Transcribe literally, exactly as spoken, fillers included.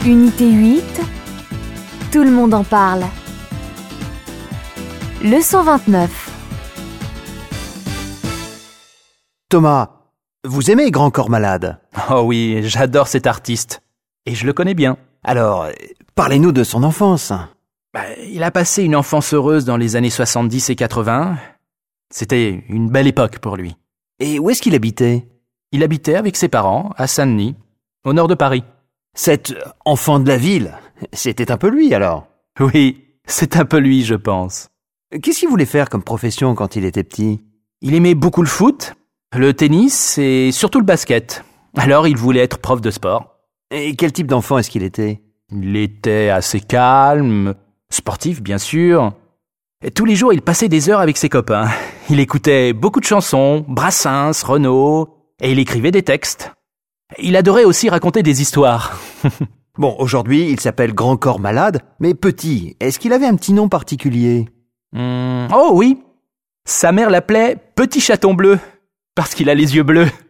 Unité huit, tout le monde en parle. Leçon vingt-neuf. Thomas, vous aimez Grand Corps Malade? Oh oui, j'adore cet artiste. Et je le connais bien. Alors, parlez-nous de son enfance. Bah, il a passé une enfance heureuse dans les années soixante-dix et quatre-vingts. C'était une belle époque pour lui. Et où est-ce qu'il habitait? Il habitait avec ses parents à Saint-Denis, au nord de Paris. Cet enfant de la ville, c'était un peu lui alors? Oui, c'est un peu lui, je pense. Qu'est-ce qu'il voulait faire comme profession quand il était petit? Il aimait beaucoup le foot, le tennis et surtout le basket. Alors il voulait être prof de sport. Et quel type d'enfant est-ce qu'il était? Il était assez calme, sportif bien sûr. Et tous les jours, il passait des heures avec ses copains. Il écoutait beaucoup de chansons, Brassens, Renaud, et il écrivait des textes. Il adorait aussi raconter des histoires. Bon, aujourd'hui, il s'appelle Grand Corps Malade, mais petit. Est-ce qu'il avait un petit nom particulier? Hum, oh oui, sa mère l'appelait Petit Chaton Bleu, parce qu'il a les yeux bleus.